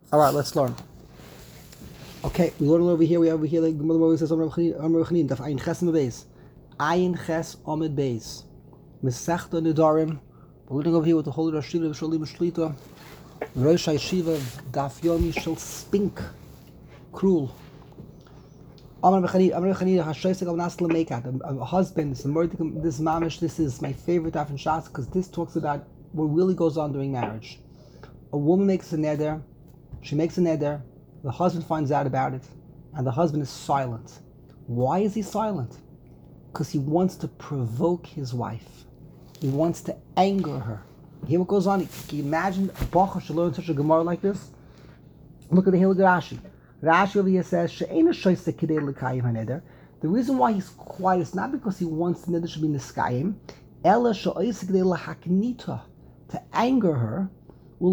All right, let's learn. Okay, we learn over here. We have over here. The Gemara says, "Amar Chanin, Daf Ayin Ches Beis, Ayin Ches Amid Beis, Mesechta Nedarim." We're looking over here with the Holy Rosh Hashiva Shalim Shlita, Rosh Hashiva Daf Yomi Shel Spink, Cruel. Amar Chanin, Hashoisek Al Nas Lemekat. A husband. This mamish. This is my favorite Daf in Shas because this talks about what really goes on during marriage. A woman makes a neder. She makes a neder. The husband finds out about it, and the husband is silent. Why is he silent? Because he wants to provoke his wife. He wants to anger her. Hear what goes on. Can you imagine a bacha should learn such a Gemara like this? Look at the Hilgah Rashi. Rashi over here says, "She'eina shoyse kidei l'kayim haneder." The reason why he's quiet is not because he wants the neder should be niskayim, ela shoyse kidei l'haknita, to anger her. To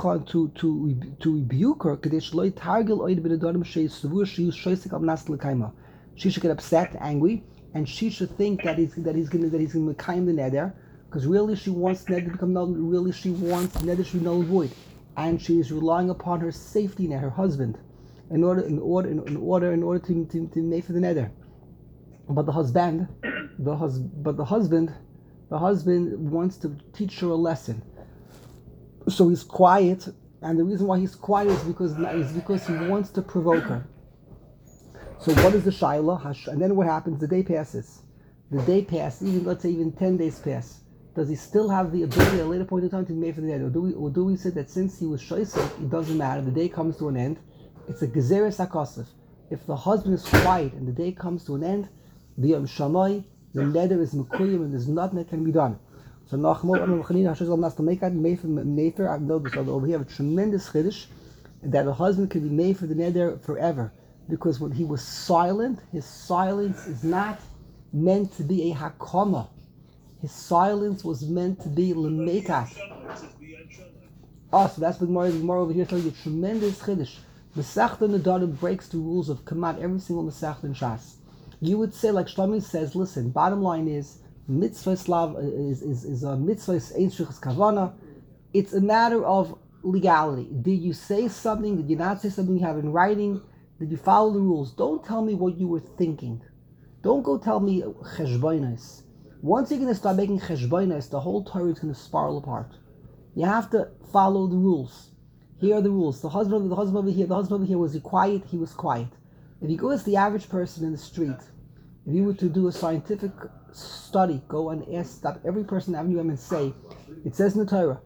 rebuke her, she should get upset, angry, and she should think that he's going to mekayim the neder, because really she wants neder to become null. Really she wants neder to be null and void, and she is relying upon her safety net, her husband, in order to make for the neder. But the husband wants to teach her a lesson. So he's quiet, and the reason why he's quiet is because he wants to provoke her. So what is the shaila? And then what happens? The day passes. The day passes. Let's say even 10 days pass. Does he still have the ability at a later point in time to be made for the neder? Or do we say that since he was shoysek, it doesn't matter. The day comes to an end. It's a gezeres hakosef. If the husband is quiet and the day comes to an end, the yom shamay, the neder is mekuyim, and there's nothing that can be done. So Nachmol Amar Chanin Hashosh Al Nas Lemekat Mefer. I've noticed over here a tremendous chiddush that a husband can be made for the neder forever, because when he was silent, his silence is not meant to be a hakama. His silence was meant to be lemekat. So that's the Gemara. The Gemara over here telling you a tremendous chiddush. Masechta Nedarim breaks the rules of command every single Masechta in Shas. You would say, like Shlomi says, listen. Bottom line is, mitzvah slav is a mitzvah ein shlichus kavana. It's a matter of legality. Did you say something? Did you not say something you have in writing? Did you follow the rules? Don't tell me what you were thinking. Don't go tell me cheshbonos. Once you're going to start making cheshbonos, the whole Torah is going to spiral apart. You have to follow the rules. Here are the rules. The husband over here, was he quiet? He was quiet. If you go as the average person in the street, if you were to do a scientific study, go and stop every person in Avenue M and say, it says in the Torah,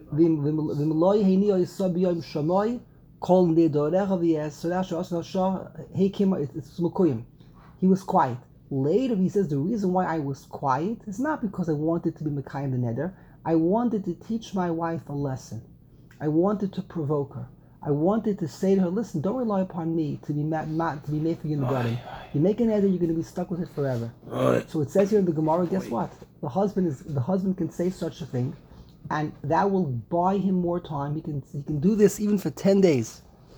he was quiet. Later he says the reason why I was quiet is not because I wanted to be mekayim the neder. I wanted to teach my wife a lesson. I wanted to provoke her. I wanted to say to her, listen, don't rely upon me to be made for you in the garden. You make an neder, you're going to be stuck with it forever. So it says here in the Gemara, guess what? The husband can say such a thing, and that will buy him more time. He can do this even for 10 days.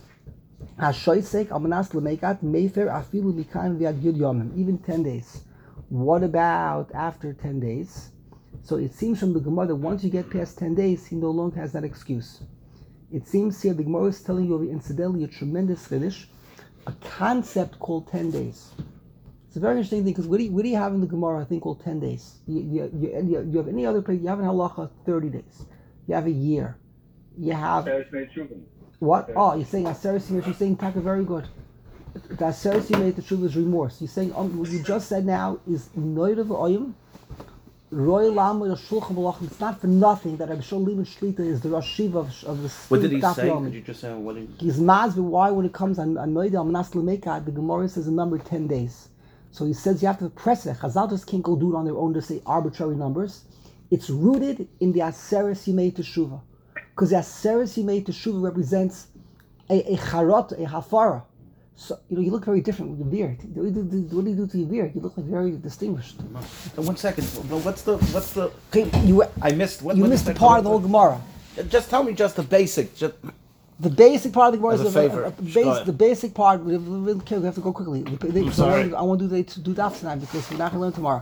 Even 10 days. What about after 10 days? So it seems from the Gemara that once you get past 10 days, he no longer has that excuse. It seems here the Gemara is telling you incidentally a tremendous chiddush, a concept called 10 days. It's a very interesting thing because what do you have in the Gemara, a thing called 10 days? You have any other place, you have in halacha 30 days. You have a year. You have... What? Oh, you're saying Aseres Yimei, you're saying Taka, very good. The Aseres Yimei Teshuva is remorse. You're saying what you just said now is Noidav Oyim, Roy Lama Shulchan Aruch. It's not for nothing that Rabbi Shlomo Shlita is the Rosh Shiva of the. What did he say? Could you just say what he? He's mazveh why when it comes on Noida Al Manas Lemekat, the Gemara says a number 10 days. So he says you have to press it. Chazal just can't go do it on their own to say arbitrary numbers. It's rooted in the Aseres Yimei Teshuva, because the Aseres Yimei Teshuva represents a charot, a hafara. So, you look very different with your beard. What do you do to your beard? You look like very distinguished. 1 second. What's the? Okay, I missed. You missed the part of the whole Gemara. Just tell me just the basic. The basic part of the Gemara is the basic part. We have to go quickly. I'm sorry. I want to do daf tonight because we're not going to learn tomorrow.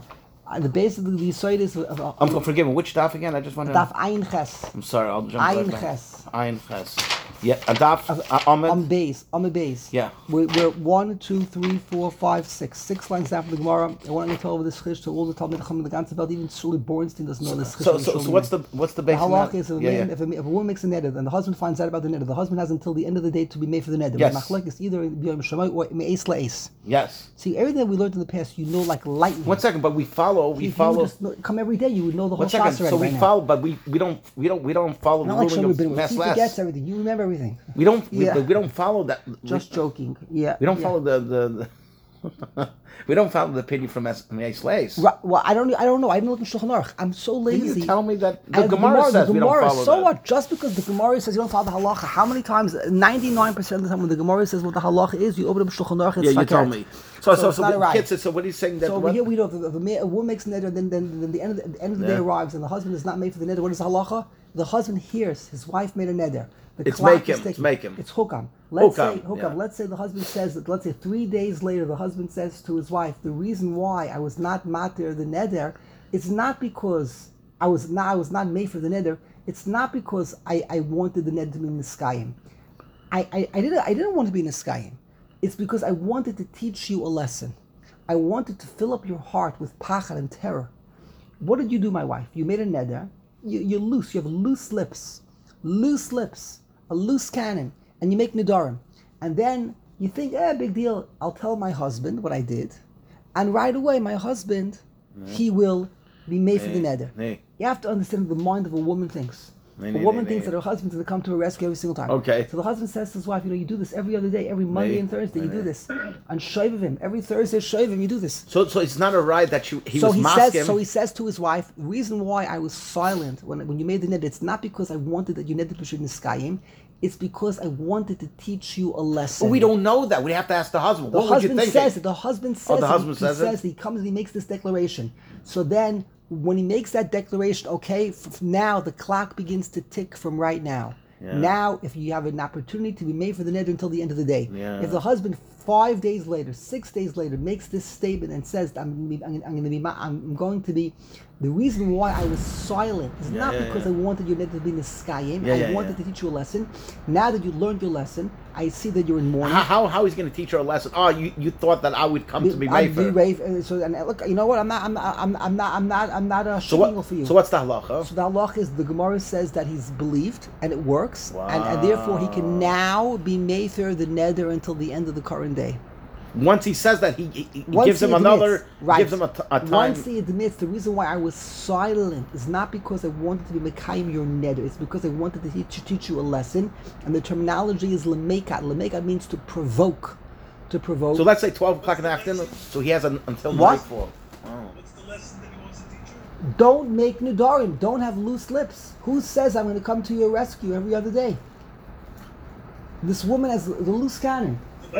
The base of the side is I'm forgiven. Which daf again? I just want to. Daf Ayin Ches. I'm sorry. I'll jump Ayin right back. Ches. Ayin Ches. Yeah, a daf. Ahmed. On the base. Yeah. We're 1, 2, 3, 4, 5, 6. 6 lines down from the Gemara. I want to tell over this chish to all the Talmud Chacham in the ganze Welt. Even Shuli Bornstein doesn't know this chish. So what's the base? The halach is if a woman makes a neder and the husband finds out about the neder, the husband has until the end of the day to be made for the neder. Yes. Machlek is either B'yom Shammai or Me'es La'es. Yes. See, everything that we learned in the past, you know, like lightning. 1 second, but we follow. If you just come every day, you would know the whole 1 second. class So already we right follow, but we don't follow Not the like ruling Shlomo of Ben Mass He Last. forgets everything. You remember everything. We don't follow that. Just joking. Yeah. We don't follow the we don't follow the opinion from Mass Last. Right, well, I don't know. I didn't look in Shulchan Aruch. I'm so lazy. Can you tell me that the And Gemara says we don't follow so that? what? Just because the Gemara says you don't follow the halacha, how many times? 99% of the time when the Gemara says what the halacha is, you open up Shulchan Aruch. Yeah, you told me. So it's not right. kids. So what are you saying that? So over here we know if a woman makes a neder, then the end of the day arrives and the husband is not made for the neder. What is the halacha? The husband hears his wife made a neder. It's make him. It's hukam. Let's say hukam. Yeah. Let's say the husband says that. Let's say 3 days later, the husband says to his wife, "The reason why I was not matir the neder, it's not because I was not made for the neder. It's not because I wanted the neder to be niskayim. I didn't want to be niskayim. It's because I wanted to teach you a lesson. I wanted to fill up your heart with pachad and terror. What did you do, my wife? You made a neder. You're loose. You have loose lips, a loose cannon, and you make nidarim. And then you think, big deal. I'll tell my husband what I did, and right away, my husband, he will be made for the neder. You have to understand the mind of a woman thinks. A woman thinks that her husband's going to come to her rescue every single time. Okay. So the husband says to his wife, you do this every other day, every Monday and Thursday, you do this. On Shovim, every Thursday Shovim, you do this. So it's not a right that he was masking. So he says to his wife, the reason why I was silent when you made the neder, it's not because I wanted that you neder b'shul niskayim. It's because I wanted to teach you a lesson. But we don't know that. We have to ask the husband. What would you think? The husband says the husband says it? He comes and he makes this declaration. So then, when he makes that declaration, okay, now the clock begins to tick from right now. Yeah. Now, if you have an opportunity to be made for the neder until the end of the day. Yeah. If the husband 5 days later, 6 days later, makes this statement and says, I'm going to be, the reason why I was silent is not because I wanted your neder to be in the sky. I wanted to teach you a lesson. Now that you learned your lesson, I see that you're in mourning. How he's going to teach her a lesson? Oh, you thought that I would come to be made for. So and look, you know what? I'm not shitting for you. So what's the halacha? So the halacha is the Gemara says that he's believed and it works, and therefore he can now be mefer the neder until the end of the current day. Once he says that, he gives him another, gives him a time. Once he admits, the reason why I was silent is not because I wanted to be mekayim your neder. It's because I wanted to teach you a lesson. And the terminology is lemekat. Lemekat means to provoke. To provoke. So let's say 12 o'clock in the afternoon. So he has until what? nightfall. What's the lesson that he wants to teach her? Don't make nidarim. Don't have loose lips. Who says I'm going to come to your rescue every other day? This woman has the loose cannon.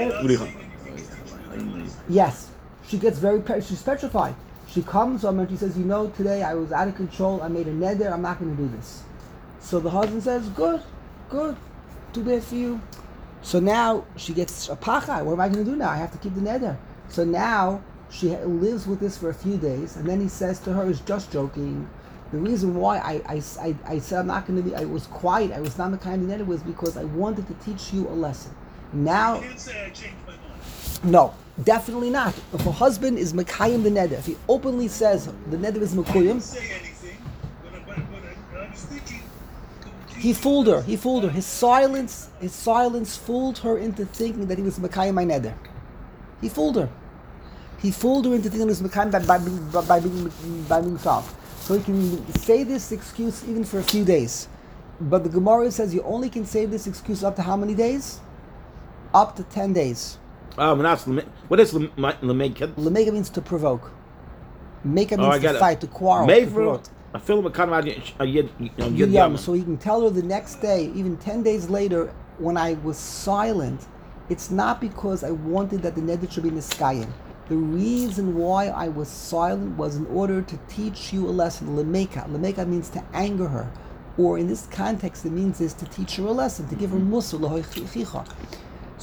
Yes, she gets she's petrified. She comes home and she says, today I was out of control, I made a neder, I'm not going to do this. So the husband says, good, too bad for you. So now she gets a pacha, what am I going to do now? I have to keep the neder. So now she lives with this for a few days, and then he says to her, he's just joking, the reason why I said I'm not going to be, I was quiet, I was not the kind of neder, was because I wanted to teach you a lesson. Now, You can't say I changed my mind. no. Definitely not. If a husband is mekayim the neder, if he openly says the neder is I didn't mekuyim, say anything, but I was thinking. he fooled her. His silence fooled her into thinking that he was mekayim my neder. He fooled her into thinking he was mekayim by being solved. So he can say this excuse even for a few days. But the Gemara says you only can say this excuse up to how many days? Up to 10 days. What is lemeka? Lemeka means to provoke. Meka means to fight, to quarrel. I feel So he can tell her the next day, even 10 days later, when I was silent, it's not because I wanted that the neder should be niskayim. The reason why I was silent was in order to teach you a lesson. Lemeka. Lemeka means to anger her. Or in this context, it means is to teach her a lesson, to give her mussar, l'hoichicha.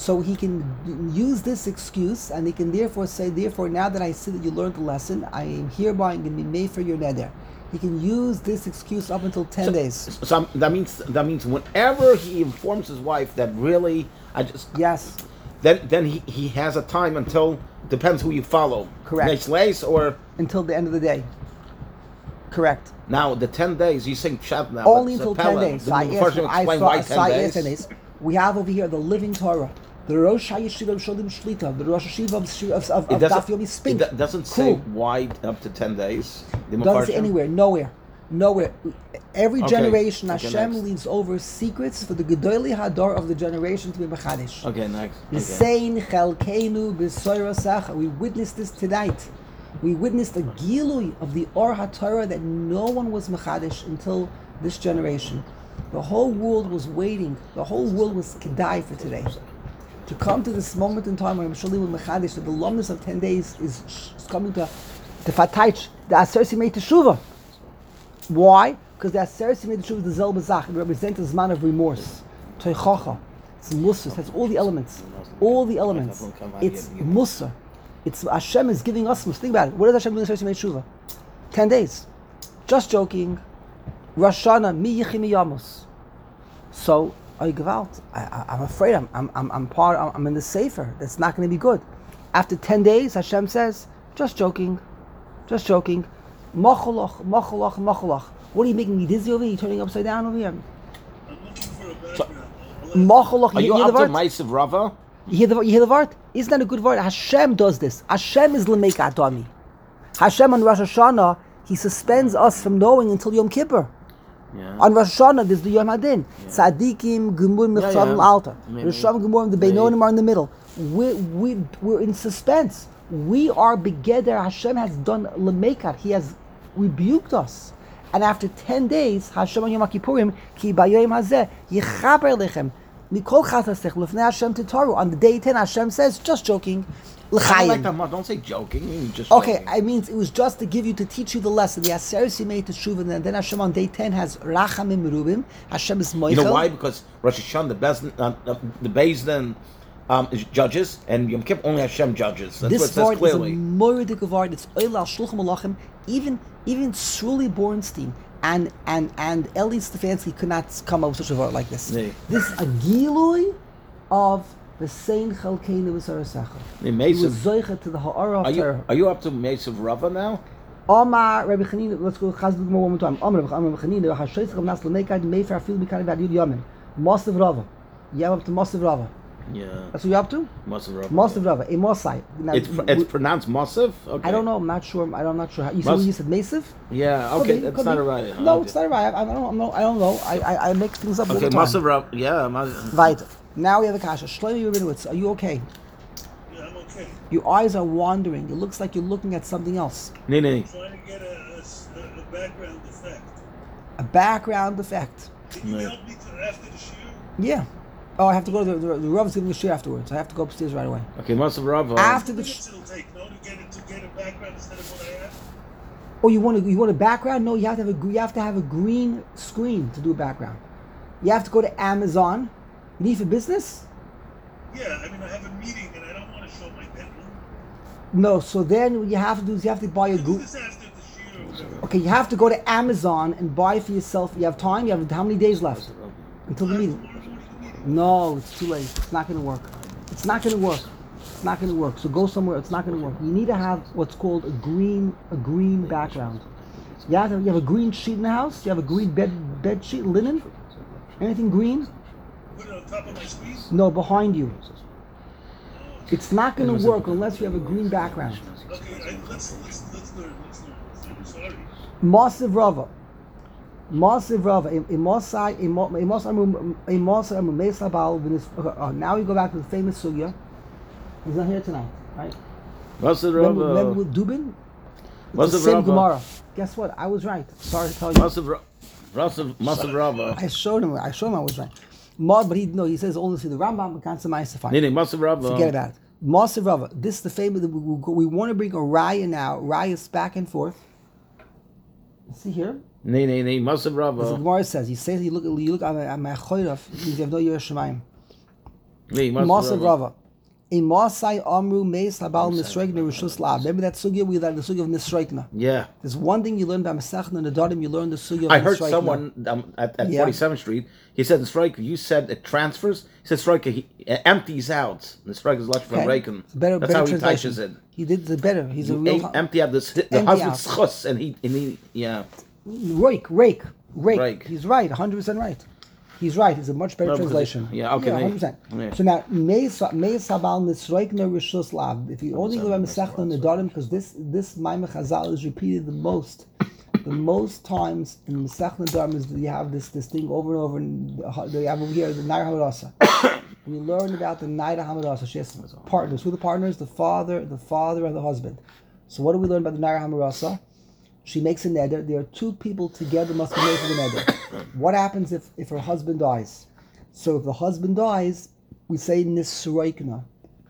So he can use this excuse, and he can therefore say, therefore, now that I see that you learned the lesson, I am hereby going to be made for your neder. He can use this excuse up until 10 days. So that means whenever he informs his wife that really Yes. then he has a time until, depends who you follow. Correct. Next lace or Until the end of the day. Correct. now the 10 days. You saying Shabbat now? Only but until Pella, 10 days. So I first you explain why 10 days. We have over here the living Torah. The Rosh HaYeshiva of Sholim Shlita, the Rosh HaYeshiva of It Daf Yomi Spink. It doesn't say Cool. why up to 10 days. The Doesn't say Mefarshim? anywhere, nowhere. Every Okay, generation, okay, Hashem next. leaves over secrets for the Gedolei Hador of the generation to be Mechadish. Okay, next. Okay. Sein Chelkeinu B'Soira Sacha. We witnessed this tonight. We witnessed a Gilui of the Or HaTorah that no one was Mechadish until this generation. The whole world was waiting. The whole world was Kedai for today. To come to this moment in time where Mishalim will Mechadish, that the luminous of 10 days is coming to Fataych, the Aser Simei Teshuvah. Why? Because the Aser Simei Teshuvah is the Zel Bazach. It represents a Zman of remorse. Toichacha. It's Musar. It has all the elements. All the elements. It's Musar. It's Hashem is giving us Musar. Think about it. What does Hashem do in Aser Simei Teshuvah? 10 days. Just joking. Rosh Hashanah, Mi Yichim Yamos. So, I'm afraid I'm in the Sefer. That's not going to be good. After 10 days, Hashem says, just joking. Macholach. What are you making me dizzy over here? You're turning upside down over here. I'm looking for a background. Macholach, Are you hear up the to word? Ma'asav Rava? You hear the word? Isn't that a good word? Hashem does this. Hashem is L'meik Adami. Hashem on Rosh Hashanah, He suspends us from knowing until Yom Kippur. Yeah. On Rosh Hashanah, there's the Yom Hadin. Tzadikim, Gemurim, Mechshavim, Altar. Risham, Gemurim, the Beinonim are in the middle. We're in suspense. We are begeder. Hashem has done L'meikat. He has rebuked us. And after 10 days, Hashem on Yom Kippurim, Ki Bayom Hazeh, Yichaber Lechem, Mikol Chatasech, Lefnei Hashem Titaru. On the day 10, Hashem says, just joking, I don't like L'chaim. that. Don't say joking. You just Okay, joking. I mean, it was just to teach you the lesson. The Aser Simei Teshuvah, and then Hashem on day 10 has Rachamim Merubim. Hashem is Moichel. You know why? Because Rosh Hashanah, the Beis Din is judges, and Yom Kippur only Hashem judges. That's This what it says word is a clearly. Moiridik word. It's Oil al Shulchan Malachim. Even Sruli Bornstein and Eli Stefanski could not come up with such a word like this. Yeah. This is a Gilui of the Sein Chalkeinu V'Sarasecha. The He was Ma'asav- Zoicha to the Ha'ara of Torah. Are you up to Ma'asav Rava now? Omar Rabbi Chanina, let's go Chazal more one more time. Omar Rabbi Chanina, Hashoytzach of Nas L'Meikad Mefer Afil B'Kani B'Ad Yud Yamin. Masav Rava. You have up to Masav Rava. Yeah. That's what you're up to? Ma'asav Rava. Masav Rava. A Mosai. Now, It's pronounced Masav? Okay. I don't know. I'm not sure. I'm not sure. You said Mas- you said Masav? Yeah, okay, that's not a right. No, it's not right. I don't know. I make things up all Okay, the time. Masav Rava. Yeah, Masav. Right. Now we have a kasha. Shlomo Rabinowitz, are you okay? Yeah, I'm okay. Your eyes are wandering. It looks like you're looking at something else. Nee. I'm trying to get a background effect. A background effect. Can you Right. help me after the shoe? Yeah. Oh, I have to go to the Rav's giving the shir afterwards. I have to go upstairs right away. Okay, Masav Rava. After the Minutes it'll take, no, to get a background instead of what I have. Oh, you want a background? No, you have to have a green screen to do a background. You have to go to Amazon. You need for business? Yeah, I mean I have a meeting and I don't want to show my bedroom. No. So then what you have to do is you have to buy a Do Google. this after the shoe or whatever. Okay, you have to go to Amazon and buy for yourself. You have time? You have how many days left until the meeting? Tomorrow morning meeting. No, it's too late. It's not going to work. It's not going to work. It's not going to work. So go somewhere. It's not going to work. You need to have what's called a green background. You have a green sheet in the house. You have a green bed sheet, linen. Anything green? Put it on top of my screen. No, behind you. It's not going to work unless you have a green background. Okay, let's learn. Sorry. Masav Rava. Now we go back to the famous sugya. He's not here tonight, right? Masav Remember Rava. with Dubin? It's the Masav same Rava. Gemara. Guess what? I was right. Sorry to tell you. Masav Rava. I showed him I was right. But he says only see the Rambam, but can't say Ma'aseh. Nee, Masav Rava. Forget about it. Masav Rava. This is the famous. We want to bring a raya now. Rayas back and forth. See here. Nee, Masav As the Rava. Gemara says, you look at my choyraf, means you have no Yerushalayim. Masa Rava. In Masai Amru Meis Habal Nisroikna Rishus Lav. Remember that sugya we learned, the sugya of Nisroikna. Yeah. There's one thing you learned by Masechna and Nedarim, you learned the sugya of I heard Nisroikna. someone at 47th Street, he said, Striker, you said it transfers. He said, Striker, he empties out. The Striker is left from Reagan. It's better, That's better how he translation. touches it. He did the better. He's a You real... empty out the Empty husband's out. chus, and he, yeah. Rake. Rake. He's right, 100% right. He's right. It's a much better No, because translation. yeah, okay, 100%. yeah. So now, Meis Habal Nisroikna Rishus Lav. If you only go by Masechna and Nedarim, because this Maimah Chazal is repeated the most times in Masechna Nedarim is that you have this thing over and over, and they have over here the Naira Hamadasa. We learn about the Naira Hamadasa. She has partners. Who are the partners? The father, and the husband. So what do we learn about the Naira Hamadasa? She makes a neder. There are two people together must be made for the neder. What happens if her husband dies? So if the husband dies, we say nisroikna.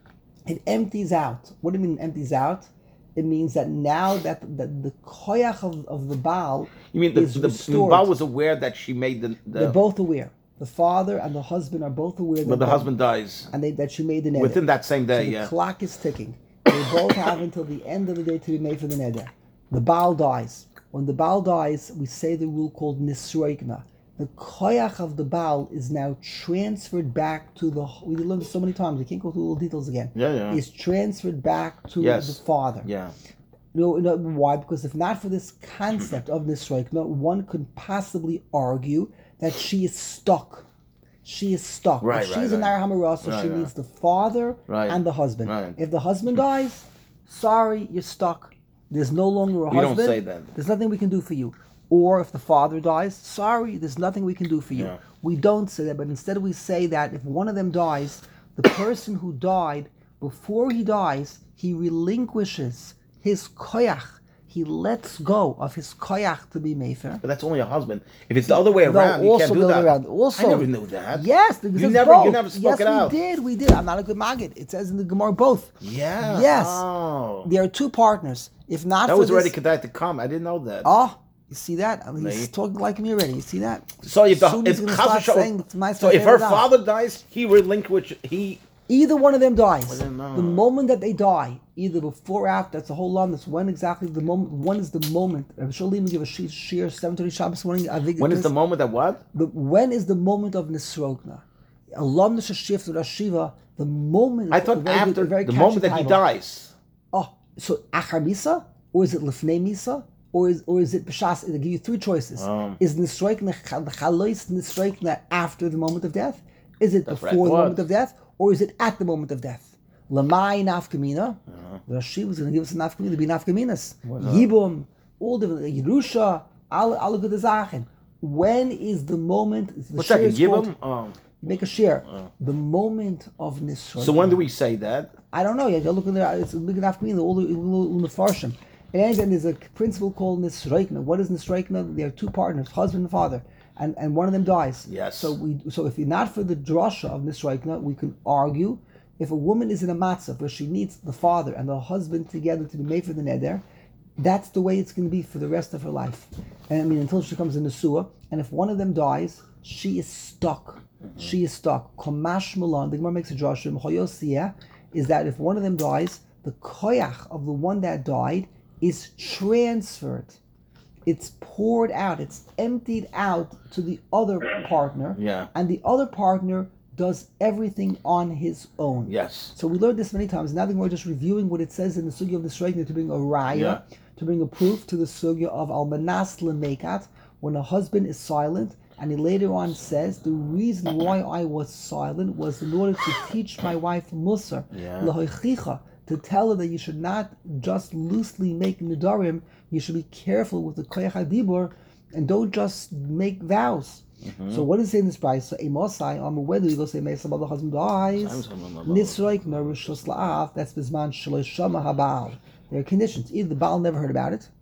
It empties out. What do you mean it empties out? It means that now that the koyach of the Baal You mean is the restored. Baal was aware that she made the They're both aware. The father and the husband are both aware when the husband dies. and that she made the neder. Within that same day, So the yeah. clock is ticking. They both have until the end of the day to be made for the neder. The Baal dies. When the Baal dies, we say the rule called nisroikna. The koyach of the Baal is now transferred back to the... We learned this so many times. We can't go through all the details again. Yeah. Is transferred back to the father. Yeah. No, why? Because if not for this concept of nisroikna, one could possibly argue that she is stuck. She is stuck. Right, If she's right, a Naira right. Hamarah, so she needs the father and the husband. Right. If the husband dies, sorry, you're stuck. There's no longer a We husband. don't say that. There's nothing we can do for you. Or if the father dies, sorry, there's nothing we can do for you. Yeah. We don't say that, but instead we say that if one of them dies, the person who died, before he dies, he relinquishes his koyach. He lets go of his koyach to be mefer. But that's only a husband. If it's the other way around, you can't do that. Also, I never knew that. Yes, You never spoke it out. Yes, we did. I'm not a good maggid. It says in the Gemara both. Yeah. Yes. Oh. There are two partners. If not That for was this, already Kedai to come. I didn't know that. Oh, you see that? I mean, he's Nee. talking like me already. You see that? So if Soon he's gonna start so saying it's my if her favorite father dies, he relinquishes. Either one of them dies. I didn't know. The moment that they die, either before or after, that's a whole lot. That's when exactly the moment. One is the moment. I'm sure Liam give a sheer 7:30 Shabbos morning. I think When is the moment that what? when is the moment of Nisrogna? Alum shift to Rashiva. The moment. I thought after the moment that he dies. Oh, so Achar Misa, or is it Lefnei Misa, or is it B'shas? They give you three choices. Is Nisroikna the Chalois Nisroikna after the moment of death? Is it before the moment of death, or is it at the moment of death? Lamai nafkamina. Rashi was going to give us a nafkamina. There'll be nafkaminas. Yibum, all the Yerusha, all good zachen. When is the moment? What's that? Yibum? Make a share. The moment of Nisroikna. So when do we say that? I don't know yet. You're looking there. It's a big nafkamina. All the farshim. And then there's a principle called Nisroikna. What is Nisroikna? There are two partners, husband and father. And one of them dies. Yes. So if you're not for the drasha of Nisroikna, we can argue if a woman is in a matzah where she needs the father and the husband together to be made for the neder, that's the way it's going to be for the rest of her life. And I mean, until she comes in the suah. And if one of them dies, she is stuck. She is stuck. Komash Milan, the Gemara makes a drasha, Choyosiyah, is that if one of them dies, the koyach of the one that died is transferred. It's poured out. It's emptied out to the other partner. Yeah. And the other partner does everything on his own. Yes. So we learned this many times. Now that we're just reviewing what it says in the sugya of the Nisroikna to bring a raya, to bring a proof to the sugya of almanas lemekat, when a husband is silent, and he later on says, the reason why I was silent was in order to teach my wife Musar, lahoichicha, to tell her that you should not just loosely make nidarim, you should be careful with the koyach hadibur, and don't just make vows. So what is it in this price? So Amosai, whether you go say Mesa, the husband dies, Nisroik Narushos La'af, that's Bisman Shaloshama Habal. There are conditions. Either the Baal never heard about it,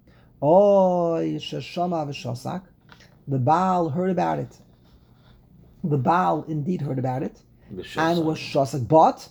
or Shashama Vishosak. The Baal heard about it. The Baal indeed heard about it, and was Shosak. But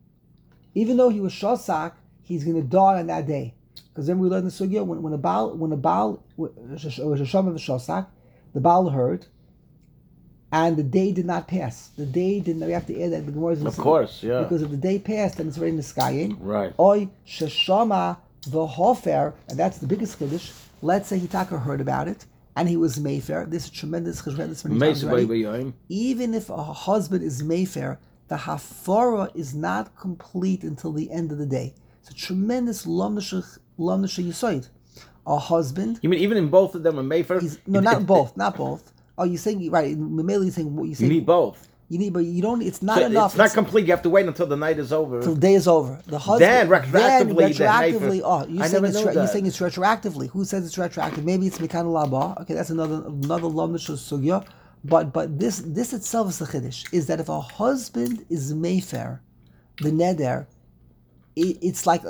even though he was Shosak, he's going to die on that day. Because then we learned the sugya when a Baal Shashama Vishosak, the Baal heard. and the day did not pass. The day did not. We have to add that the Gemara is Of course, yeah. because if the day passed, then it's already niskayim. Right. Oy sheshama v'hofer, and that's the biggest chiddush. Let's say Hitaka heard about it, and he was mayfair. This is tremendous chiddush many times already. Even if a husband is mayfair, the hafara is not complete until the end of the day. It's a tremendous lamnasha yisoid. A husband. You mean even in both of them are Mayfair? No, not both. Not both. Oh, you're saying right? Mameli saying what you saying. You need both. You need, but you don't. It's not So enough. It's not complete. You have to wait until the night is over. Till the day is over. The husband. Then retroactively. Oh, you're saying it's retroactively. Who says it's retroactive? Maybe it's Mekan Laba. Okay, that's another Lamnish Sugya. But this itself is the chiddush. Is that if a husband is mayfair, the neder, it's like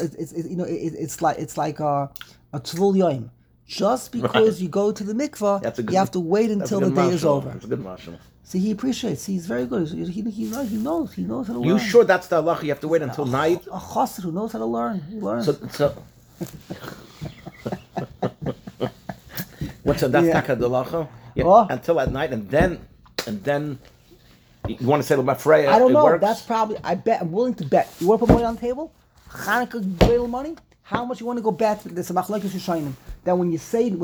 a tvul yoim. Just because you go to the mikvah, you have to wait until the day is over. That's a good marshal. See, he appreciates. He's very good. He knows how to learn. You sure that's the halacha? You have to wait until night. A chassid who knows how to learn. He learns. So what's that's taka the halacha? Yeah, until at night, and then you want to say about Freya? I don't know. Works? That's probably. I bet. I'm willing to bet. You want to put money on the table? Chanukah real money. How much you want to go bet? There's a machlokes Yishayim. That when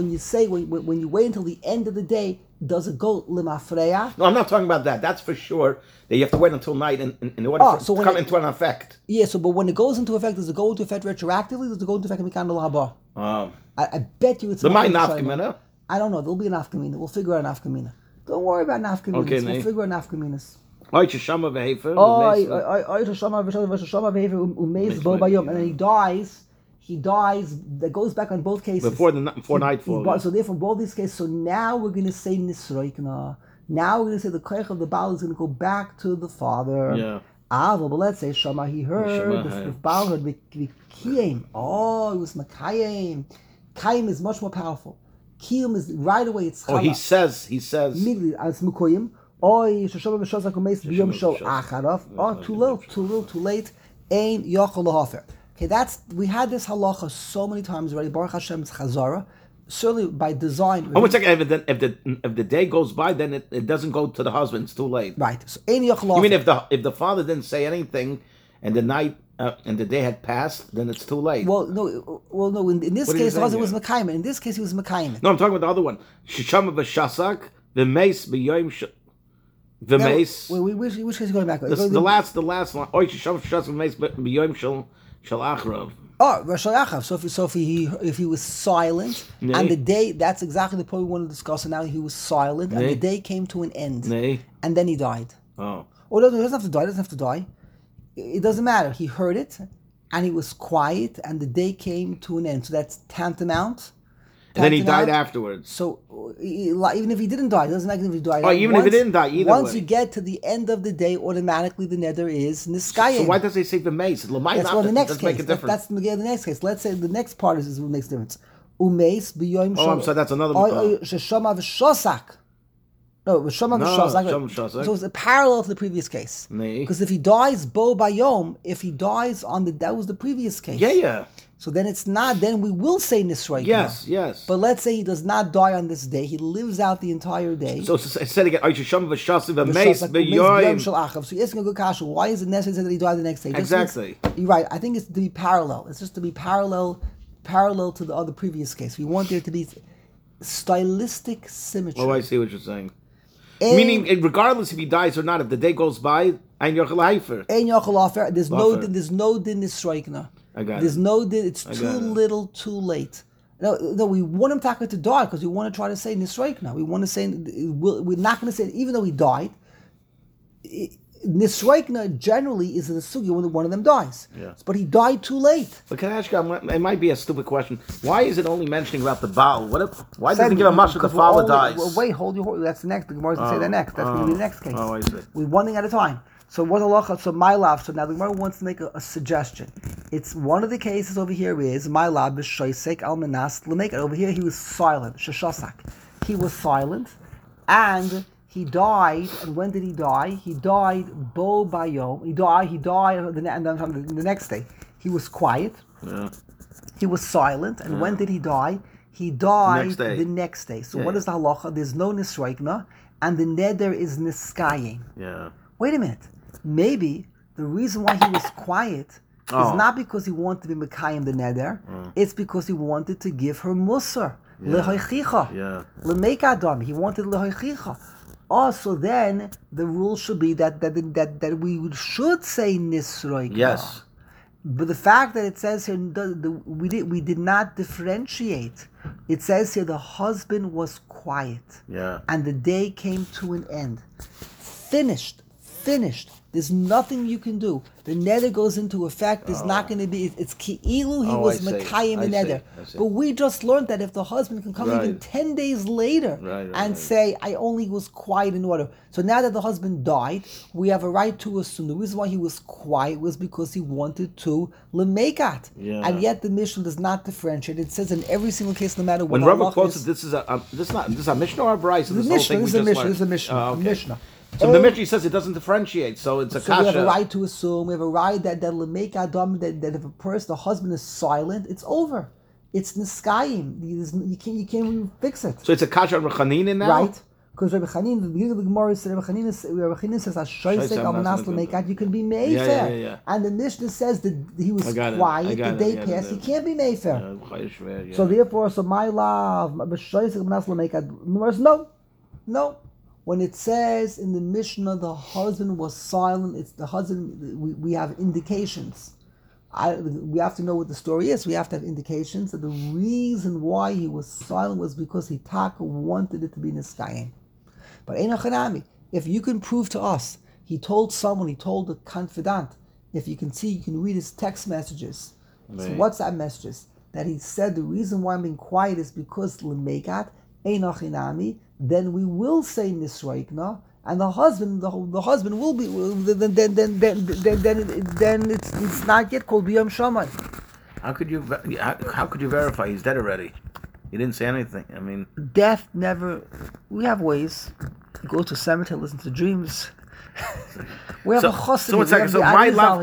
you wait until the end of the day, does it go limafreya? No, I'm not talking about that. That's for sure. That you have to wait until night in order for it to come into an effect. Yeah. So, but when it goes into effect, does it go into effect retroactively? Does it go into effect mikan l'haba? I bet you it's. The might nafkamina. I don't know. There'll be an nafkamina. We'll figure out an nafkamina. Don't worry about nafkaminas. Okay, we'll figure out nafkaminas. Oy shama v'hefer. Oy shama v'hefer umeis bo bayom, and then he dies. That goes back on both cases. Before nightfall. So therefore, both these cases. So now we're going to say nisroikna. Now we're going to say the koich of the Baal is going to go back to the father. Yeah. But let's say Shama, he heard. The Baal heard Kiyim. Oh, it was Makayim. Kayim is much more powerful. Kiyim is right away. It's chala. He says. Immediately, as Mukoyim. Sheshama v'shazak umeis b'yom shel acharav. Too late. Ein yochel lahafer. Okay, we had this halacha so many times already. Baruch Hashem's chazara, certainly by design. One second. If the day goes by, then it doesn't go to the husband. It's too late. Right. So you mean if the father didn't say anything, and the night and the day had passed, then it's too late. Well, no. In this case, the husband was Mekayim. In this case, he was Mekayim. No, I'm talking about the other one. Shishama v'shasak v'meis b'yoyim v'meis. Which case are you going back? The last one. Oy shishama v'shasak v'meis b'yoyim shel achrav. Oh, Rosh Hashanah. So if he was silent, and the day, that's exactly the point we want to discuss. And now he was silent, and the day came to an end, and then he died. Oh, he doesn't have to die. It doesn't matter. He heard it, and he was quiet, and the day came to an end. So that's tantamount. And then he died afterwards. So even if he didn't die, it doesn't matter if he died. Oh, even if he didn't die, either once way. you get to the end of the day, automatically the neder is niskayim. So why does he say the mace? That's what the next case. That's the next case. Let's say the next part is what makes a difference. Umeis b'yoyim shol. Oh, I'm sorry, that's another. Sheshama v'shosak. No, Sheshama v'shosak. So it's a parallel to the previous case. Because if he dies bo bayom, if he dies that was the previous case. Yeah. So then it's not. Then we will say nisroik. Yes. But let's say he does not die on this day. He lives out the entire day. So it said again, Sheshama v'shasim v'meis b'yoyim. So you're asking a good question. Why is it necessary that he died the next day? Exactly. You're right. I think it's to be parallel. It's just to be parallel to the other previous case. We want there to be stylistic symmetry. Oh, I see what you're saying. Meaning, regardless if he dies or not, if the day goes by, ein yochel haifer. There's no din nisroikna. I got There's no din. It's too little, too late. No, we want him to die because we want to try to say nisroikna. We want to say we're not going to say even though he died. Nisroikna generally is in the sugi when one of them dies. Yes. But he died too late. But can I ask you? It might be a stupid question. Why is it only mentioning about the Baal? Why doesn't it give a much if the father dies? Wait, hold your horse. That's the next. The Gemara is going to say that next. That's going to be the next case. Oh, I see. We're one thing at a time. So what halacha? So my lab. So now the Gemara wants to make a suggestion. It's one of the cases over here is my lab b'shoisek al menas l'meik. Over here he was silent. Sheshasak. He was silent, and he died. And when did he die? He died bo bayom. He died. And then the next day he was quiet. Yeah. He was silent. And when did he die? He died the next day. So what is the halacha? There's no nisroikna. and the neder is niskayim. Yeah. Wait a minute. Maybe the reason why he was quiet is not because he wanted to be Mekayim the neder. It's because he wanted to give her musar. Lehoichicha. Yeah. Lemeik adam. He wanted lehoichicha. Also, then the rule should be that we should say nisroika. Yes. But the fact that it says here we did not differentiate. It says here the husband was quiet. Yeah. And the day came to an end. Finished. There's nothing you can do. The neder goes into effect. There's not going to be. It's ki'ilu. He was mekayim the neder. But we just learned that if the husband can come even 10 days later and say, "I only was quiet in order." So now that the husband died, we have a right to assume the reason why he was quiet was because he wanted to lemekat. Yeah. And yet the Mishnah does not differentiate. It says in every single case, no matter what. When Rabbi quotes it, this is a Mishnah or a Brisa. This is a Mishnah. This is a Mishnah. Mishnah. So the Mishnah says it doesn't differentiate, so it's a kasha. We have a right to assume. We have a right that lemeik adam that if a person, the husband is silent, it's over. It's niskayim. You can't even fix it. So it's a kasha on Rechanin now, right? Because Rabbi Chanin, the beginning of the Gemara said, Rabbi Chanin says, "Ashoisek al manas lemeik." You can be mayfair. Yeah. And the Mishnah says that he was quiet. The day passed. He can't be mayfair. So therefore, my love, Ashoisek al manas lemeik. No. When it says in the Mishnah the husband was silent, it's the husband. We have indications. We have to know what the story is. We have to have indications that the reason why he was silent was because Hitaka wanted it to be niskayim. But Einachanami, if you can prove to us, he told a confidant. If you can see, you can read his text messages. Right. So WhatsApp messages that he said the reason why I'm being quiet is because lemekat Einachanami. Then we will say nisroikna, and the husband will be. Then it's not yet called biyom shamay. How could you verify he's dead already? He didn't say anything. I mean, death never. We have ways. You go to a cemetery, listen to dreams. We have a chosim. So one second. So my love.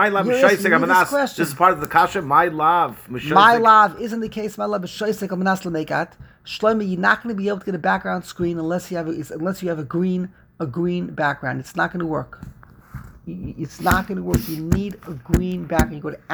This is part of the kasha. My love. My love isn't the case. My love is shoysek amanas lemekat. Shlomi, you're not going to be able to get a background screen unless you have a green background. It's not going to work. It's not going to work. You need a green background. You go to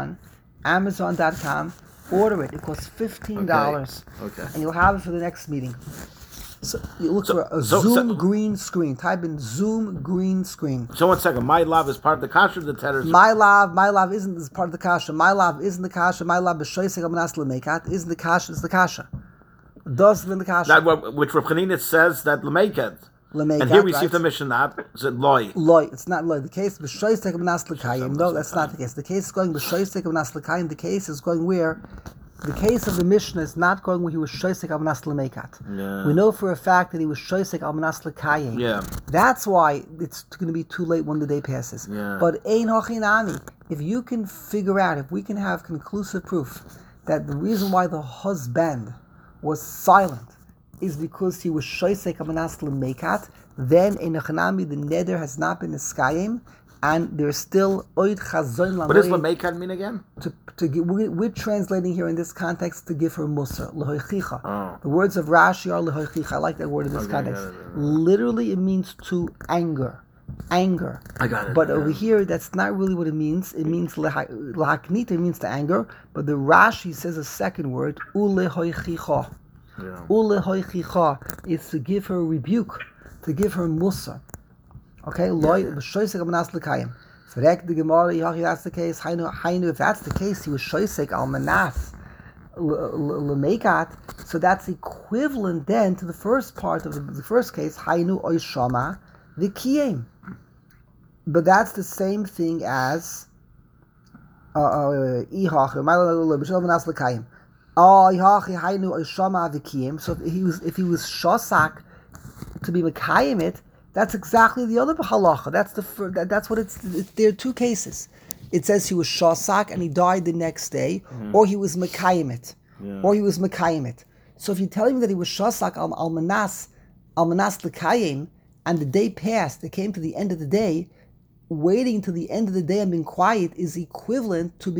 Amazon.com, order it. It costs $15. Okay. And you'll have it for the next meeting. So you look for a Zoom green screen. Type in Zoom green screen. So 1 second. My love is part of the kasha. The tetter. My love isn't part of the kasha. My love isn't the kasha. My love is shoysek amanas lemekat. Isn't the kasha? It's the kasha. Does in the kasha. Which Rav Chanina says that lemekat. And here we see the Mishnah. Is it loy? Loy. It's not loy. The case b'shoysek amanas lekayim. No, that's not the case. The case is going b'shoysek amanas lekayim. The case is going where? The case of the Mishnah is not going where he was shoysek amanas lemekat. Yeah. We know for a fact that he was shoysek amanas lekayim. Yeah. That's why it's going to be too late when the day passes. Yeah. But ein hochinami. If you can figure out, if we can have conclusive proof that the reason why the husband was silent is because he was shoysek amanas lemekat, then in Echanami the neder has not been niskayim, and there's still oid chazon lamoy. What does lemekat mean again? We're translating here in this context to give her musar lehoichicha. The words of Rashi are lehoichicha. I like that word in this context. Literally, it means to anger. Anger. I got it. But over here, that's not really what it means. It means lahaknita. It means to anger. But the Rashi says a second word, ulehoichicha. Ulehoichicha is to give her rebuke, to give her musa. Okay, loy b'shoysek amanas lekayim. Frek the Gemara, that's the case. Hainu, if that's the case, he was shoysek al manas lemekat. So that's equivalent then to the first part of the first case. Hainu oishama v'kiyim. But that's the same thing as ihach. So if he was shosak to be mekayim it, that's exactly the other halacha. That's what it's. There are two cases. It says he was shosak and he died the next day, or he was mekayim it, So if you tell him that he was shosak al manas lekayim, and the day passed, it came to the end of the day, waiting till the end of the day and being quiet is equivalent to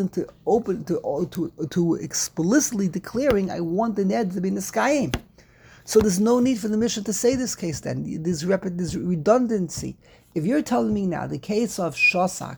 explicitly declaring, I want the ned to be niskayim. So there's no need for the Mishnah to say this case then. There's redundancy. If you're telling me now the case of Shosak,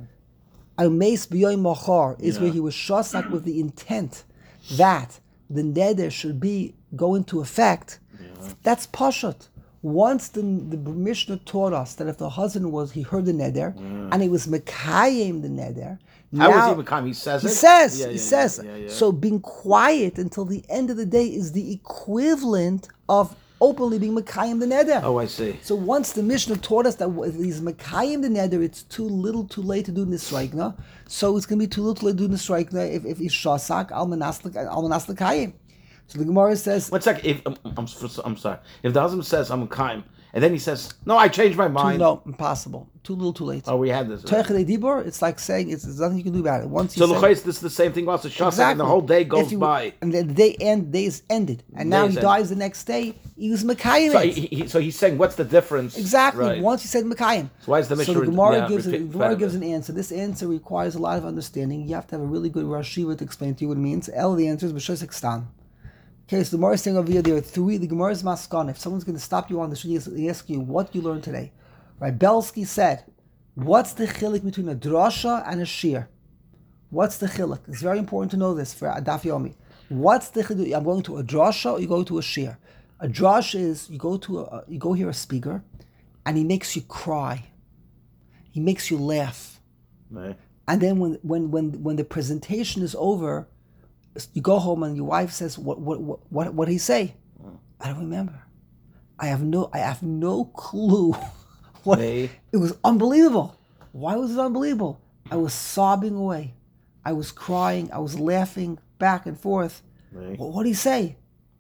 Al-Meis B'yoy Mochor, is where he was Shosak with the intent that the neder should go into effect, that's Pashut. Once the Mishnah taught us that if the husband he heard the neder, and he was Mekayim the neder, how was he Mekayim? He says it? He says. So being quiet until the end of the day is the equivalent of openly being Mekayim the neder. Oh, I see. So once the Mishnah taught us that if he's Mekayim the neder, it's too late to do Nisraikna. So it's going to be too little too late to do Nisraikna if he's Shasak, Al-Manas L'Kayim. So the Gemara says... 1 second. I'm sorry. If the husband says, I'm Mekayim, and then he says, no, I changed my mind. No, impossible. Too little, too late. Oh, we had this. Teichel Dibur, it's like saying there's nothing you can do about it. Once so this is the same thing also. Shasak, and the whole day goes by. And the day is ended. And now he dies the next day. He was Mekayim. So he's saying, what's the difference? Exactly. Right. Once he said Mekayim. So why is the Mishnah... So the Gemara gives an answer. This answer requires a lot of understanding. You have to have a really good Rosh Hashiva to explain to you what it means. The answer is B'Shosek Stan. Okay, so the Gemara is saying over here, there are three. The Gemara is Maskan. If someone's going to stop you on the street and ask you, what you learned today? Right, Belsky said, what's the chilik between a drasha and a shir? What's the chilik? It's very important to know this for Daf Yomi. What's the chilik? I'm going to a drasha or you go to a shir? A drasha is, you go hear a speaker and he makes you cry. He makes you laugh. Right. And then when the presentation is over, you go home and your wife says, "What did he say?" I don't remember. I have no clue. It was unbelievable. Why was it unbelievable? I was sobbing away. I was crying. I was laughing back and forth. What did he say?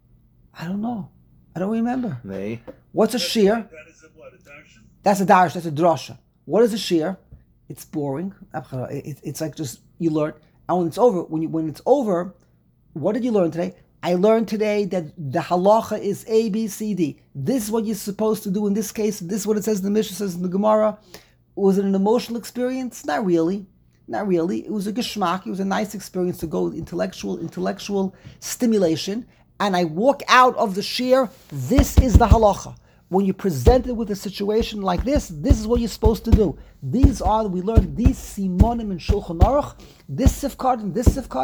I don't know. I don't remember. What's a shir? That is a darshan? That's a darsh. That's a drasha. What is a shir? It's boring. It's like just you learn. And when it's over, when it's over, what did you learn today? I learned today that the halacha is A, B, C, D. This is what you're supposed to do in this case. This is what it says in the Mishnah, says in the Gemara. Was it an emotional experience? Not really. It was a geschmack. It was a nice experience to go intellectual stimulation. And I walk out of the shir. This is the halacha. When you're presented with a situation like this is what you're supposed to do. We learned these simonim in Shulchan Aruch, this sifkarden,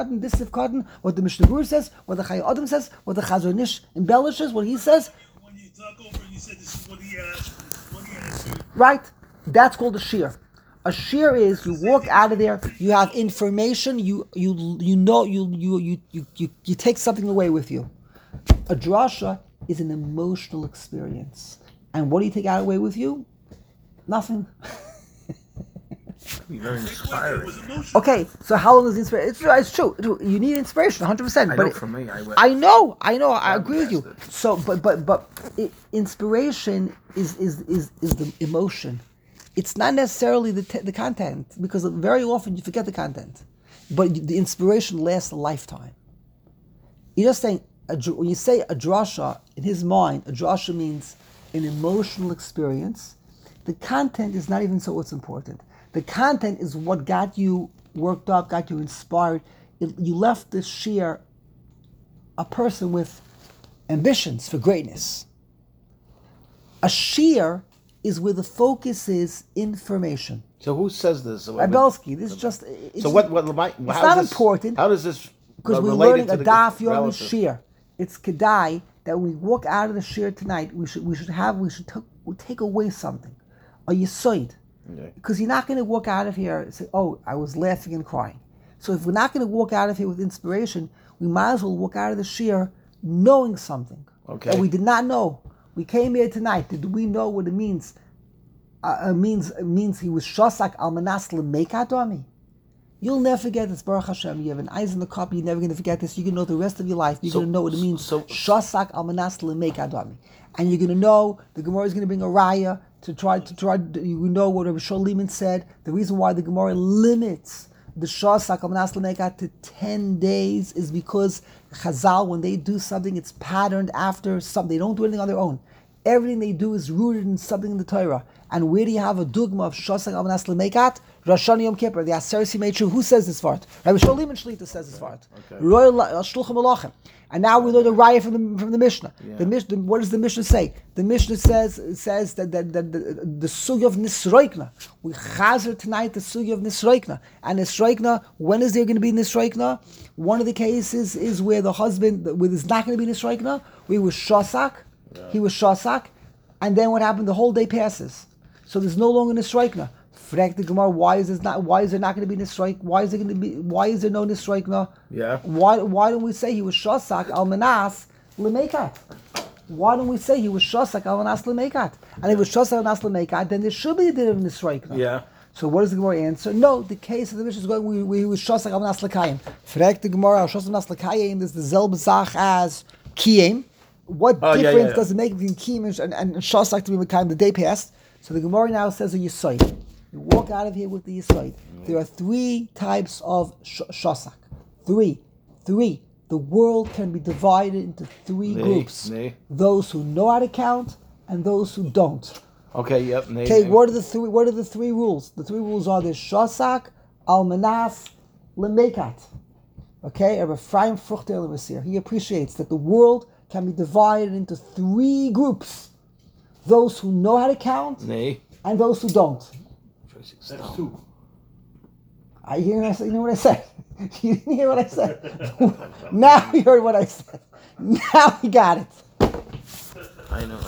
what the Mishnah Berurah says, what the Chayei Adam says, what the Chazon Ish embellishes, what he says. When you talk over and you said this is what he asked, Right, that's called a shir. A shir is you walk out of there, you have information, you take something away with you. A drasha is an emotional experience. And what do you take away with you? Nothing. Be very inspiring. Okay, so how long is the inspiration? It's true. You need inspiration, 100%. I know for me, I know. I agree with you. So, but inspiration is the emotion. It's not necessarily the content, because very often you forget the content. But the inspiration lasts a lifetime. You're just saying, when you say a drasha, in his mind, a drasha means an emotional experience. The content is not even so what's important. The content is what got you worked up, got you inspired. You left the shir a person with ambitions for greatness. A shir is where the focus is information. So who says this? Abelsky. This is just... It's not important. How does this because we're learning a daf yomi shir. It's kedai that when we walk out of the shir tonight, we should take away something. A yisoid. Because you're not going to walk out of here and say, oh, I was laughing and crying. So if we're not going to walk out of here with inspiration, we might as well walk out of the shir knowing something that we did not know. We came here tonight. Did we know what it means? It means he was shosak al-manas l'meikadami. You'll never forget this, Baruch Hashem. You have an eyes in the cup. You're never going to forget this. You're going to know the rest of your life. You're going to know what it means. Shosak al-manas l'meikadami. And you're going to know the Gemara is going to bring a raya to try. You know what Rabbi Shol Lehman said. The reason why the Gemara limits the shosak al-manas l'meikad to 10 days is because Chazal, when they do something, it's patterned after something. They don't do anything on their own. Everything they do is rooted in something in the Torah. And where do you have a dogma of Shosak Almanas Lemekat? Rosh Hashanah Yom Kippur. The Aseret Yimei Tshuva. Who says this part? Rabbi Shlomo Shlita says this part. Roy Shulchan Malachim. And now we learn the raya from the Mishnah. Yeah. What does the Mishnah say? The Mishnah says that the sugi of Nisroikna. We chazer tonight the sugi of Nisroikna. And Nisroikna, when is there going to be Nisroikna? One of the cases is where the husband, where there's not going to be Nisroikna, where he was Shosak. Yeah. He was Shosak. And then what happened? The whole day passes. So there's no longer Nisroikna. Frek the Gemara, why is there not going to be Nisroik? Why is there no Nisroikna? Yeah. Why don't we say he was Shosak Almanas Lemekat? Why don't we say he was Shosak Almanas Lemekat? And if it was Shosak Almanas Lemekat, then there should be a din of Nisroikna. Yeah. So what does the Gemara answer? No, the case of the Mishnah is going where he was Shosak Almanas Lekayim. Frek the Gemara, Shosak Almanas Lekayim is the Zelbe Zach as Kiyim. What difference does it make between Kiyim and Shosak to be Lekayim? The day passed. So the Gemara now says a Yisoid. You walk out of here with the Yisoid. There are 3 types of Shosak. Three. The world can be divided into 3 groups. Those who know how to count and those who don't. Okay, yep. What are the 3 rules? The 3 rules are the Shosak, Almanas, Lemekat. Okay, Ephraim Fruchter Levasir. He appreciates that the world can be divided into 3 groups. Those who know how to count and those who don't. That's 2. You know what I said? You didn't hear what I said? Now you heard what I said. Now you got it. I know.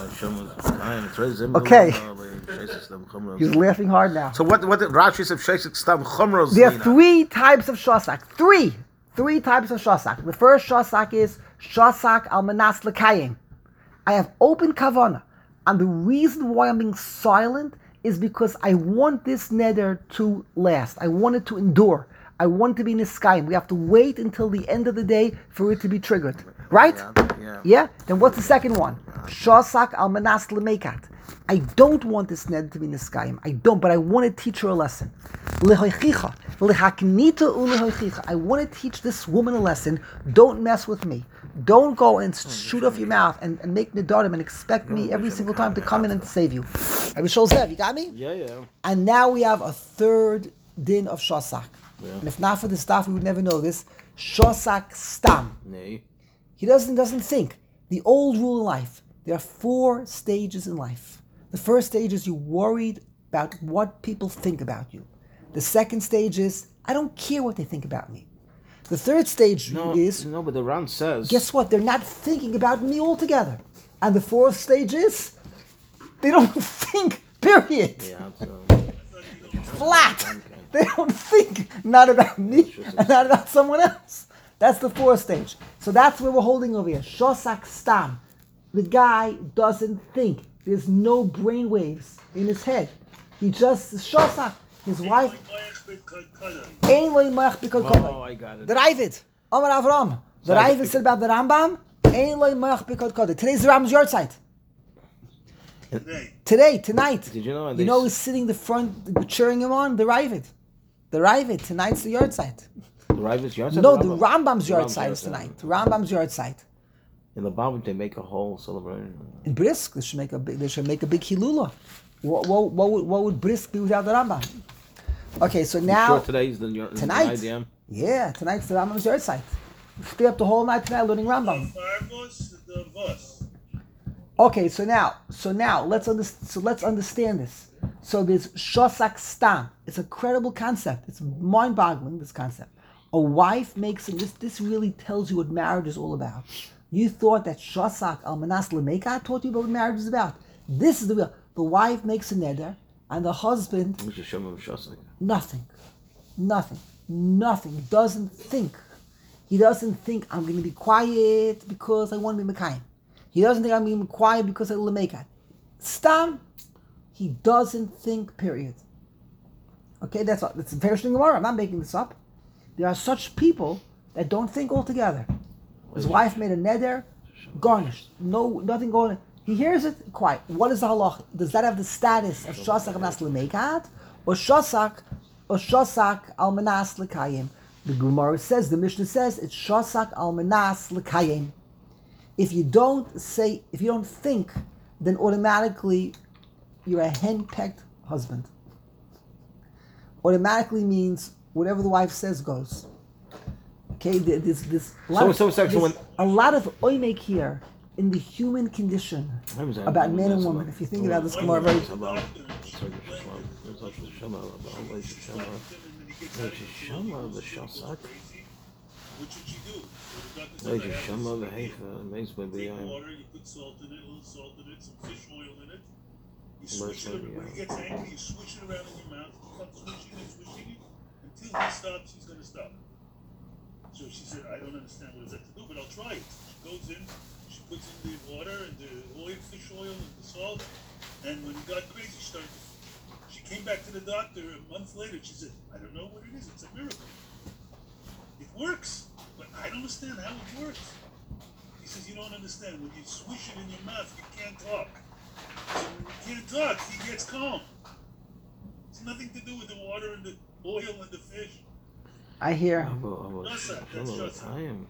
Okay. He's laughing hard now. So what did Rashi said? Shesik Stam Chumros. There are 3 types of Shosak. 3 types of Shosak. The first Shosak is Shosak Almanas Lekayim. I have open kavanah. And the reason why I'm being silent is because I want this neder to last. I want it to endure. I want it to be niskayim. We have to wait until the end of the day for it to be triggered. Right? Yeah? Then what's the second one? Shosak Almanas Lemekat. I don't want this neder to be niskayim. I don't, but I want to teach her a lesson. Lehoichicha. Lehaknita ulehoichicha. I want to teach this woman a lesson. Don't mess with me. Don't go and shoot off your mouth and make nidarim and expect me every single time to come in and save you. Rabbi Sholzev, you got me? Yeah. And now we have a third din of Shosak. Yeah. And if not for the staff, we would never know this. Shosak Stam. He doesn't think. The old rule in life, there are 4 stages in life. The first stage is you're worried about what people think about you. The second stage is, I don't care what they think about me. The third stage is... No, but the Ran says... Guess what? They're not thinking about me altogether. And the fourth stage is... They don't think, period. Yeah, so... Flat. Okay. They don't think not about me and not about someone else. That's the fourth stage. So that's where we're holding over here. Shosak Stam. The guy doesn't think. There's no brain waves in his head. He just... Shosak. His wife... Oh, I got it. The Ravid. Omar Avram. The Ravid said about the Rambam. Today's the Rambam's yard site. Tonight. Did you know? You know who's sitting the front, cheering him on? The Ravid. Tonight's the yard site. The Ravid's yard site? No, the Rambam's yard site is tonight. The Rambam's yard site. In the Bible, they make a whole celebration. In Brisk, they should make a big Hilula. What would Brisk be without the Rambam? Okay, so now... Sure today's tonight. The yeah, tonight's the Rambam's yard site. Stay up the whole night tonight learning Rambam. Okay, so now let's understand this. So there's Shosak Stam. It's a credible concept. It's mind-boggling, this concept. A wife makes this really tells you what marriage is all about. You thought that Shosak Almanas Lemekat taught you about what marriage is about. This is the real. The wife makes a neder, and the husband nothing, doesn't think. He doesn't think I'm going to be quiet because I want to be Mekayim. He doesn't think I'm going to be quiet because I will make it. Stam, he doesn't think, period. Okay, that's all. It's a very interesting Gemara. I'm not making this up. There are such people that don't think altogether. His wife made a neder, garnished. Nothing going on. He hears it, quiet. What is the halach? Does that have the status of Shosak Almanas Lemekat or Shosak Almanas Lekayim? The Gemara says, the Mishnah says, it's Shosak Almanas Lekayim. If you don't think, then automatically you're a hen-pecked husband. Automatically means whatever the wife says goes. Okay, there's a lot of oimek here in the human condition about man and woman. If you think about this Gemara very... What should she do? You take water, you put salt in it, a little salt in it, some fish oil in it. You switch it, when he gets angry, you switch it around in your mouth, you keep switching it, until he stops, he's going to stop. So she said, I don't understand what is that to do, but I'll try it. She goes in, she puts in the water and the oil, fish oil and the salt, and when he got crazy, she came back to the doctor a month later, she said, I don't know what it is, it's a miracle. It works, but I don't understand how it works. He says, you don't understand. When you swish it in your mouth, you can't talk. So when you can't talk, he gets calm. It's nothing to do with the water and the oil and the fish. I hear. That's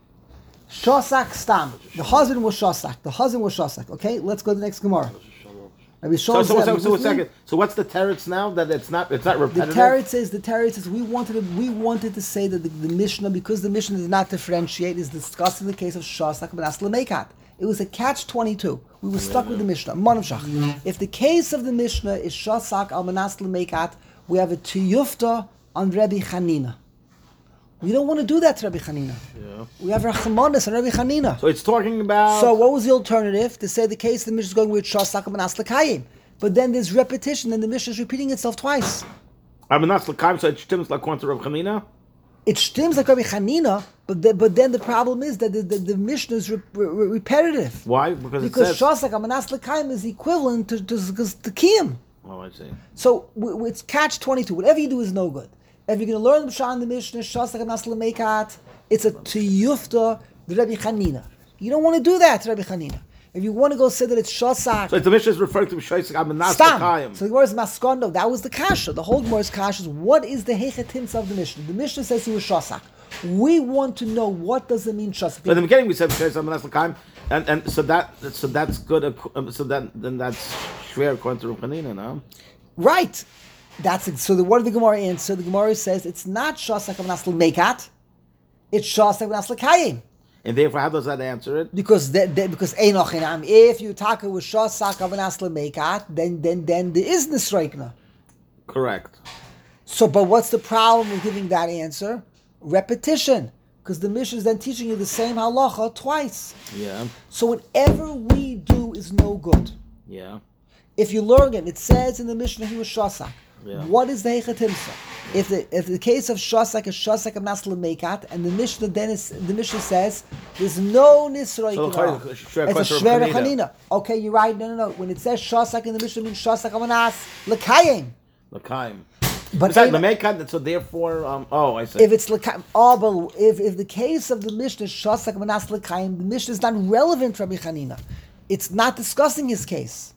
Shosak stam. The husband was shosak. Okay, let's go to the next Gemara. So a second. So what's the teretz now that it's not repetitive? The teretz is we wanted to say that the Mishnah, because the Mishnah does not differentiate, is discussing the case of shosak b'nas lemekat. It was a catch-22. We were stuck with the Mishnah. If the case of the Mishnah is shosak al b'nas lemekat, we have a tiyufta on Rabbi Chanina. We don't want to do that to Rabbi Chanina. Yeah. We have Rachmanis on Rabbi Chanina. So it's talking about... So what was the alternative? To say the case of the Mishnah is going with Shosak and Manas L'Kayim. But then there's repetition and the Mishnah is repeating itself twice. Manas L'Kayim, so it stims like according to Rabbi Chanina? It stims like Rabbi Chanina, but then the problem is that the Mishnah is repetitive. Why? Because Shosak and Manas L'Kayim is equivalent to Kiyim. Oh, I see. So it's catch-22. Whatever you do is no good. If you're going to learn the Pshat in the Mishnah, Shosak and Manas L'Mekat, it's a tiyufta, the Rabbi Chanina. You don't want to do that, Rabbi Chanina. If you want to go say that it's Shosak... So the Mishnah is referring to Shosak and Manas L'Kayim. So the Gemara is Maskondo. That was the Kasha. The whole Gemara's Kasha is, what is the Hechetimsa of the Mishnah? The Mishnah says he was Shosak. We want to know, what does it mean Shosak? But in the beginning we said Shosak and Manas L'Kayim, and so that's good, so then that's shver according to Rabbi Chanina, no? Right. So what did the Gemara answer? The Gemara says it's not Shosak Manas L'Mekat, it's Shosak Manas L'Kayim. And therefore, how does that answer it? Because Einochinam, if you talk with Shosak Manas L'Mekat, then there is Nisreikna. Correct. So, but what's the problem with giving that answer? Repetition. Because the Mishnah is then teaching you the same halacha twice. Yeah. So whatever we do is no good. Yeah. If you learn it, it says in the Mishnah he was Shosak. Yeah. What is the Hechatimsa? If the case of Shosak is Shosak of Nas L'Mekat, and the Mishnah says there's no Nisroikina. It's a Shver Chanina. Okay, you're right. No. When it says Shosak in the Mishnah, it means Shosak of Nas L'Kayim. L'Kayim. But L'Mekat, so therefore, I see. If it's L'Kayim, but if the case of the Mishnah is Shosak of Nas L'Kayim, the Mishnah is not relevant to Rabbi Chanina. It's not discussing his case.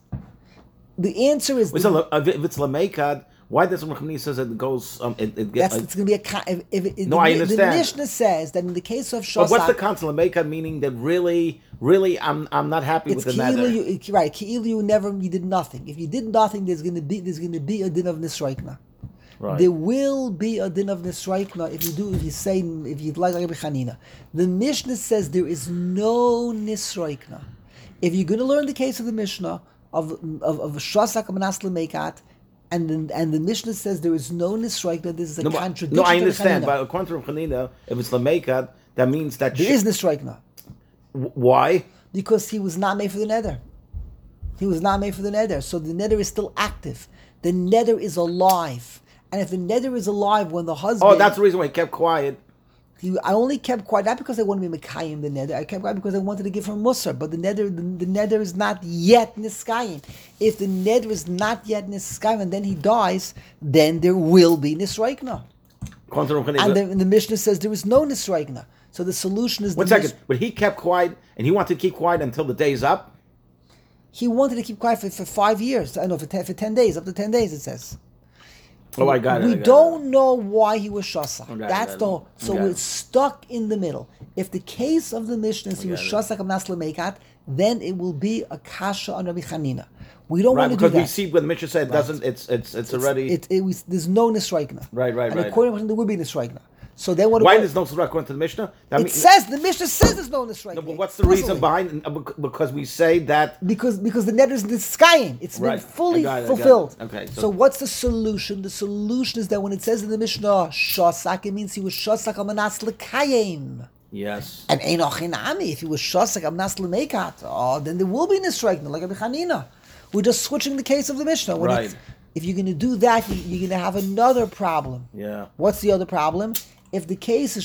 The answer is... if it's L'Mekat, why does Rabbi Chanina says it goes... it's going to be a... I understand. The Mishnah says that in the case of Shosak... But what's the concept of L'Mekat, meaning that really, I'm not happy with the matter? Right, Ki'ilu you did nothing. If you did nothing, there's going to be a din of Nisroikna. Right. There will be a din of Nisroikna if you like Rabbi Chanina. The Mishnah says there is no Nisroikna. If you're going to learn the case of the Mishnah of Shosak Manas L'Mekat, and the Mishnah says there is no Nisroikna, this is a contradiction. No, I understand, but according to Rabbi Chanina, if it's L'Mekat, that means that... There is Nisroikna. Why? Because he was not made for the nether. He was not made for the nether, so the nether is still active. The nether is alive. And if the nether is alive when the husband... Oh, that's the reason why he kept quiet. I only kept quiet, not because I wanted to be Mekayim the nether. I kept quiet because I wanted to give her Musar. But the nether is not yet Niskayim. If the nether is not yet Niskayim and then he dies, then there will be Nisroikna. And the Mishnah says there is no Nisroikna. So the solution is... One second. But he kept quiet, and he wanted to keep quiet until the day's up? He wanted to keep quiet for 5 years. I know, for 10 days. Up to 10 days, it says. Oh, I got it. We don't know why he was Shosak. Okay, That's the whole. So we're stuck in the middle. If the case of the Mishnah is he was Shosak of Nas L'Mekat, then it will be a kasha on Rabbi Chanina. We don't want to do because that. we see when the Mishnah said it doesn't. It's already There's no nisraikna. Right. And according to there would be nisraikna. So then what? Why there's no Surah according to the Mishnah? The Mishnah says there's no nisraikna. No, but what's the reason behind? Because we say that because the neder is niskayim. It's been fully fulfilled. Okay. So what's the solution? The solution is that when it says in the Mishnah shasak, it means he was shasak al manas lekayim. Yes. And einochinami, if he was shasak al manas lemekat, then there will be nisraikna like Rabbi Chanina. We're just switching the case of the Mishnah. If you're going to do that, you're going to have another problem. Yeah. What's the other problem? If the case is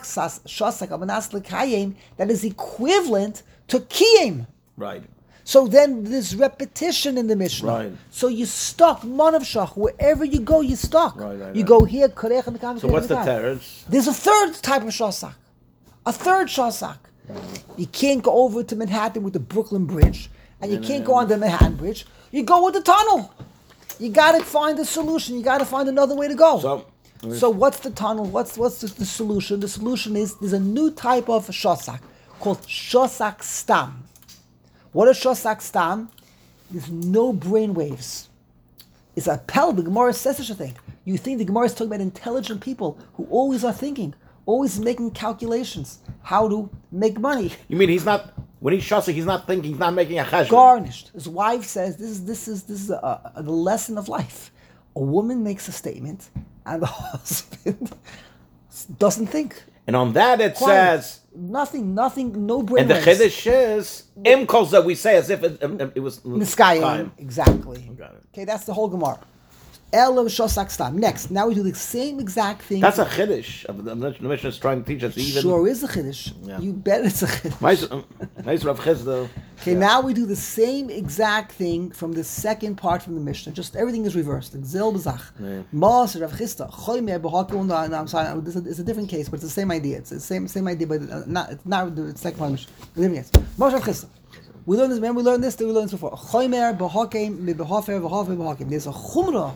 shasak al manas lekayim, that is equivalent to kiyim. Right. So then there's repetition in the Mishnah. Right. So you're stuck, manav shach. Wherever you go, you're stuck. Right. You go here, korech and the. So what's the terrors? There's a third type of shasak. A third shasak. You can't go over to Manhattan with the Brooklyn Bridge, and you can't go on the Manhattan Bridge. You go with the tunnel. You got to find a solution. You got to find another way to go. So what's the tunnel? What's the solution? The solution is there's a new type of shasak called shasak stam. What is shasak stam? There's no brain waves. It's a pel. The Gemara says such a thing. You think the Gemara is talking about intelligent people who always are thinking, always making calculations, how to make money. You mean he's not, when he's shasak, he's not thinking, he's not making a cheshbon. Garnished. His wife says this is the lesson of life. A woman makes a statement, and the husband doesn't think. And on that it says nothing, no brain. And the chiddush is imkos that we say as if it was Niskayim. Exactly. Got it. Okay, that's the whole Gemara. Elav shosak stam. Next, now we do the same exact thing. That's a chiddush. The Mishnah is trying to teach us even. Sure is a chiddush. Yeah. You bet it's a chiddush. Nice Rav Chizda. Okay, now we do the same exact thing from the second part from the Mishnah. Just everything is reversed. Zil b'zach. Mas Rav Chizda. Choymer b'hakim. I'm sorry, it's a different case, but it's the same idea. It's the same idea, but it's not the second part of the Mishnah. A different case. Mas Rav Chizda. We learned this. Remember, we learned this before. Choymer b'hakim b'hafer b'hakim. There's a chumrah,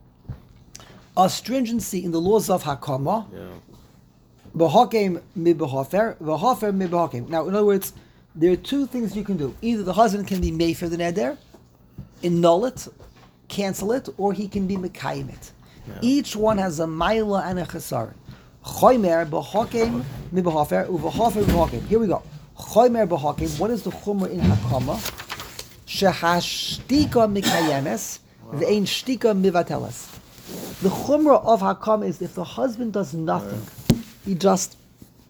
a stringency in the laws of hakama. B'hakim mi'b'hafer v'hafer mi'b'hakim. Now, in other words, there are two things you can do. Either the husband can be mefer the neder, annul it, cancel it, or he can be mekayim it. Each one has a maila and a chesaron. Choymer b'hakim mi'b'hafer u'v'hafer b'hakim. Here we go. Choymer b'hakim. What is the chumrah in hakama? Shehashtika mekayemes v'ein shtika mivateles. The chumrah of hakama is if the husband does nothing, he just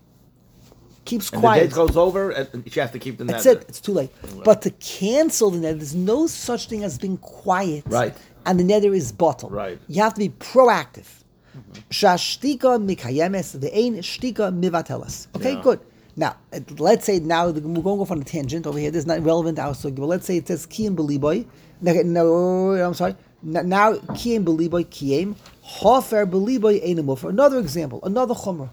keeps quiet. And the date goes over, and she has to keep the neder. That's it. It's too late. But to cancel the neder, there's no such thing as being quiet. Right. And the neder is bottled. Right. You have to be proactive. Shashtika mikayemes ve'ein shtika mivateles. Okay, good. Now, let's say now we're going to go off on a tangent over here. This is not relevant also. But let's say it says kiyim beliboy. No, I'm sorry. Now kiyim beliboy kiyim hafer beliboy einamufar. Another example. Another chumrah,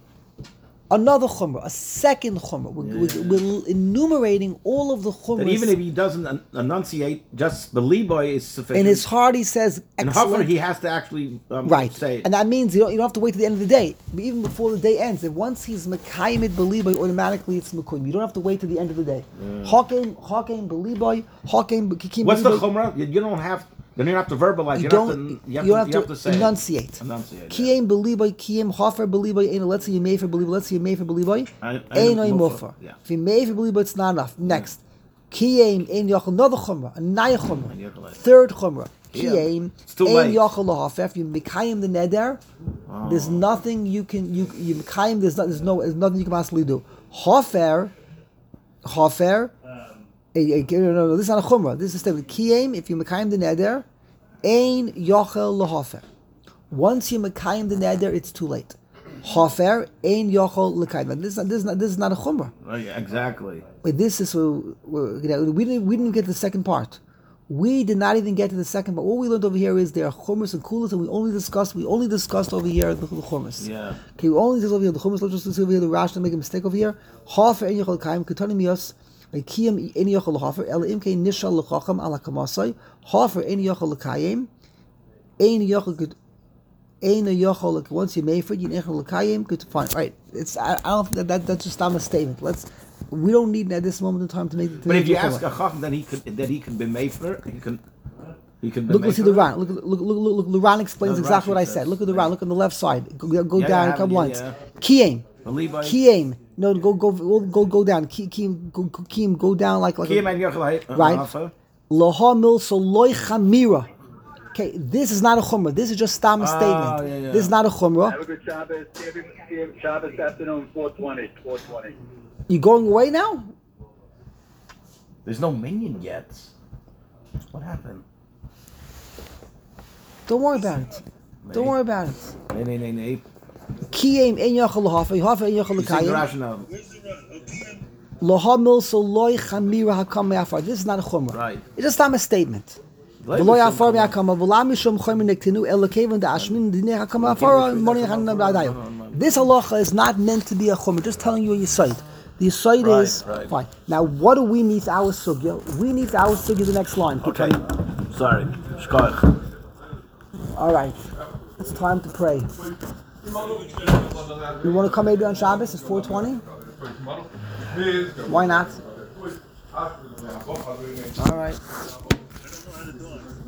a second chumrah. We're enumerating all of the chumras. That even if he doesn't enunciate, just the liboy is sufficient. In his heart, he says, excellent. And he has to actually say it. And that means you don't have to wait to the end of the day. But even before the day ends, and once he's mekayim beliboy, automatically it's mekuyim. You don't have to wait to the end of the day. Hakem beliboy, hakem kikim. What's the chumrah? You don't have. Then you don't have to verbalize. You have to say enunciate. Kiyem beliboy, kiyem hafer beliboy. Let's say you may for beliboy. Let's say you may for beliboy. Einoi mufar. If you may for beliboy, it's not enough. Next, kiyem ein yachol. Another chumrah, a naya chumrah. Third chumrah. Kiyem ein yachol lahafer. If you mekayim the neder, there's nothing you can you mekayim. There's nothing you can possibly do. Hafer. No, this is not a chumrah. This is a statement. Kiyem, if you mekayim the neder, ein yochel lahafer. Once you mekayim the neder, it's too late. Hafer, ein yochel lekayim. This is not a chumrah. Yeah, exactly. This is we didn't get the second part. We did not even get to the second part. What we learned over here is there are chumras and kulas, and we only discussed over here the chumras. Yeah. Okay, we only discussed over here the chumras. Let's just see over here the Rashi make a mistake over here. Hafer ein yochel lekayim ketanim yos. Kiyam ein yochel lahafer ela imkei nishal lechacham ala kamasai hafer ein yochel lekayim ein yochel once you made for it you yochel lekayim good to find right. It's I don't think that's just a statement. We don't need at this moment in time to make. But if you ask a chacham, then he can be mefer. He can. Look, see the Ran. Look. The Ran explains exactly what I said. Look at the Ran. Look on the left side. Go down a couple lines. Kiyim. Kiyim. No, go down. Kiyim. Go down like. Kiyim and Yochel. Right. Laha mil so loy chamira. Okay, this is not a chumrah. This is just stam statement. This is not a chumrah. Have a good Shabbos. Shabbos afternoon, 4:20. You going away now? There's no minion yet. What happened? Don't worry about it. Don't worry about it. Nee. Kiyim ein yachal lahafa. Yahafa ein yachal l'kayim. Where's the run? Laha mil so loy chamira hakam me'afar. This is not a chumrah. Right. It's just a statement. This is halacha is not meant to be a chumrah. Just telling you your side. The side is fine. Now, what do we need for our sugya? We need for our sugya the next line. Okay. Sorry. Shkoch. All right. It's time to pray. You want to come maybe on Shabbos? It's 4:20. Why not? All right. I don't know how to do it.